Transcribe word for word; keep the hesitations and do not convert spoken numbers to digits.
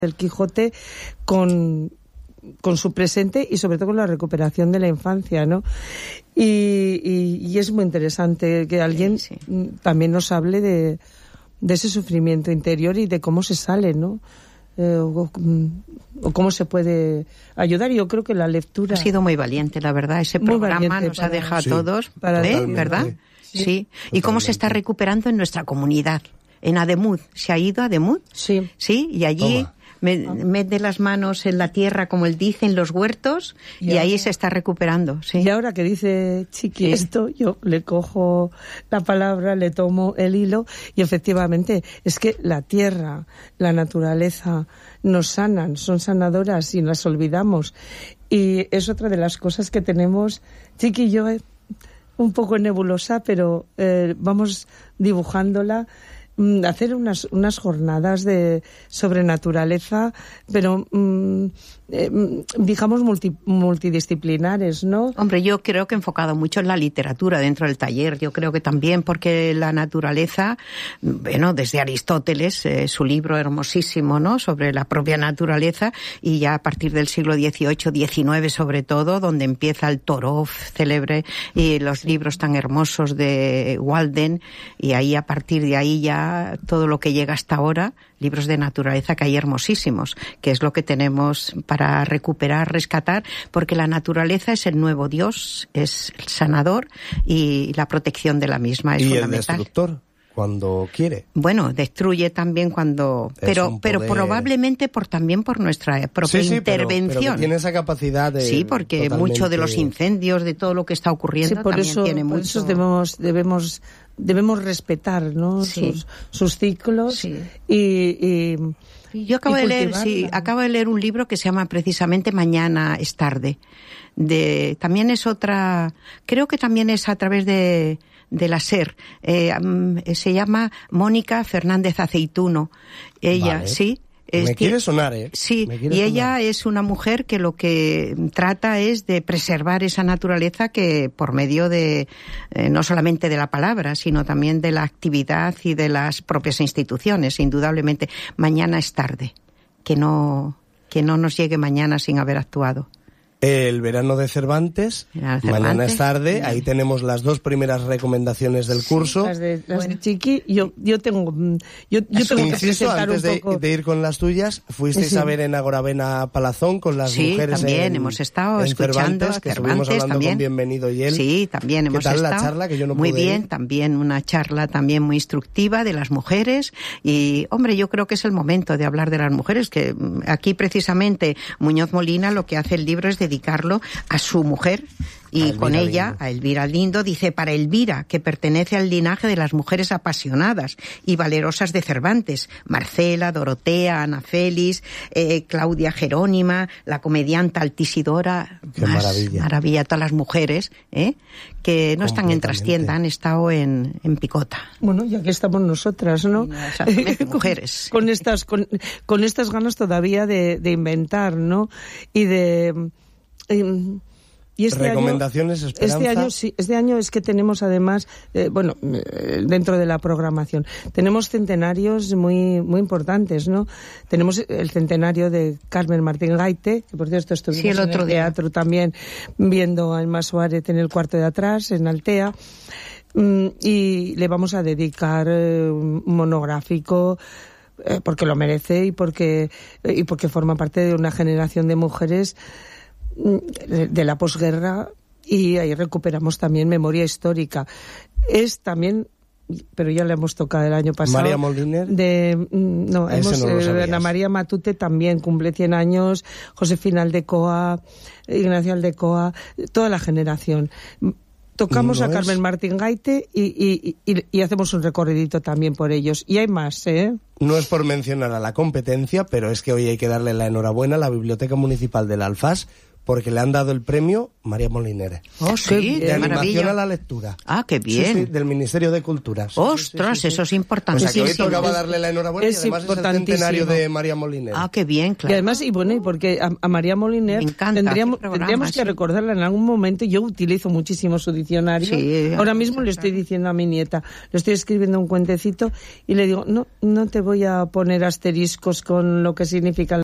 del Quijote con, con su presente y sobre todo con la recuperación de la infancia, ¿no? Y, y, y es muy interesante que alguien sí, sí. también nos hable de, de ese sufrimiento interior y de cómo se sale, ¿no? Eh, o, o cómo se puede ayudar. Yo creo que la lectura... Ha sido muy valiente, la verdad. Ese programa nos para, ha dejado a sí, todos, para ¿eh? ¿verdad? Sí. sí. sí. Y cómo se está recuperando en nuestra comunidad. En Ademuz. ¿Se ha ido a Ademuz? Sí. Sí, y allí... Toma. Me, mete las manos en la tierra, como él dice, en los huertos, y, y ahora, ahí se está recuperando. ¿sí? Y ahora que dice Chiqui sí. esto, yo le cojo la palabra, le tomo el hilo, y efectivamente es que la tierra, la naturaleza nos sanan, son sanadoras y las olvidamos. Y es otra de las cosas que tenemos, Chiqui y yo, eh, un poco nebulosa, pero eh, vamos dibujándola. Hacer unas unas jornadas de sobre naturaleza, pero mmm, eh, digamos multi, multidisciplinares, ¿no? Hombre, yo creo que he enfocado mucho en la literatura dentro del taller. Yo creo que también porque la naturaleza, bueno, desde Aristóteles, eh, su libro hermosísimo, ¿no?, sobre la propia naturaleza, y ya a partir del siglo dieciocho, diecinueve sobre todo, donde empieza el Torov célebre y los libros tan hermosos de Walden, y ahí a partir de ahí ya todo lo que llega hasta ahora, libros de naturaleza que hay hermosísimos, que es lo que tenemos para recuperar, rescatar, porque la naturaleza es el nuevo Dios, es el sanador y la protección de la misma es y fundamental. Y el destructor, cuando quiere. Bueno, destruye también cuando... Es pero pero poder... probablemente por también por nuestra propia sí, sí, intervención. Pero, pero tiene esa capacidad de... Sí, porque totalmente... mucho de los incendios, de todo lo que está ocurriendo, sí, por también eso, tiene por mucho... eso debemos... debemos debemos respetar, ¿no? Sí. sus, sus ciclos sí. y, y yo acabo y de leer sí acabo de leer un libro que se llama precisamente Mañana es tarde, de también es otra, creo que también es a través de de la SER, eh, se llama Mónica Fernández Aceituno, ella vale. sí Es me quiere sonar, ¿eh? Sí, me y ella sonar. Es una mujer que lo que trata es de preservar esa naturaleza que por medio de, eh, no solamente de la palabra, sino también de la actividad y de las propias instituciones, indudablemente. Mañana es tarde, que no, que no nos llegue mañana sin haber actuado. El verano de Cervantes, Cervantes, mañana es tarde, ahí tenemos las dos primeras recomendaciones del curso. Sí, las de, las bueno. de Chiqui, yo, yo tengo, yo, yo tengo que presentar antes un poco. De, de ir con las tuyas, fuisteis sí. a ver en Agoravena Palazón con las sí, mujeres también en, hemos estado en escuchando Cervantes, que a Cervantes, estuvimos hablando también. con Bienvenido y él. Sí, también hemos estado. ¿Qué tal la charla? Que yo no muy pude bien, ir. También una charla también muy instructiva de las mujeres y, hombre, yo creo que es el momento de hablar de las mujeres, que aquí precisamente Muñoz Molina lo que hace el libro es dedicarlo a su mujer y con ella, Lindo. a Elvira Lindo, dice para Elvira, que pertenece al linaje de las mujeres apasionadas y valerosas de Cervantes, Marcela, Dorotea, Ana Félix, eh, Claudia Jerónima, la comedianta Altisidora, Qué más maravilla. maravilla, todas las mujeres, ¿eh? que no están en trastienda, han estado en, en picota. Bueno, ya que estamos nosotras, ¿no? Exactamente, mujeres. con, con estas, con, con estas ganas todavía de, de inventar, ¿no? Y de... Eh, Y este recomendaciones, año, Esperanza. Este año, sí, este año es que tenemos además, eh, bueno, eh, dentro de la programación, tenemos centenarios muy muy importantes, ¿no? Tenemos el centenario de Carmen Martín Gaite, que por cierto estuvimos sí, el otro en el teatro día. También viendo a Emma Suárez en el cuarto de atrás, en Altea, mm, y le vamos a dedicar eh, un monográfico eh, porque lo merece y porque eh, y porque forma parte de una generación de mujeres de la posguerra, y ahí recuperamos también memoria histórica. Es también, pero ya le hemos tocado el año pasado. María Moliner. De, no, hemos, no eh, Ana María Matute también cumple cien años, Josefina Aldecoa, Ignacio Aldecoa, toda la generación. Tocamos no a Carmen es... Martín Gaite y, y, y, y hacemos un recorridito también por ellos. Y hay más, ¿eh? No es por mencionar a la competencia, pero es que hoy hay que darle la enhorabuena a la Biblioteca Municipal del Alfás, porque le han dado el premio María Moliner. Oh, sí, de qué animación maravilla. a la lectura. Ah, qué bien. Sí, sí, del Ministerio de Cultura. Sí, Ostras, sí, sí, sí, eso es sí. importante. O sea, que hoy Sí, tocaba sí. darle la enhorabuena Es y además es el importantísimo. centenario de María Moliner. Ah, qué bien, claro. Y además, y bueno, y porque a, a María Moliner Me encanta, tendríamos, qué programa, tendríamos que sí. recordarla en algún momento. Yo utilizo muchísimo su diccionario. Sí, Ahora mismo le estoy diciendo a mi nieta, le estoy escribiendo un cuentecito y le digo, no, no te voy a poner asteriscos con lo que significa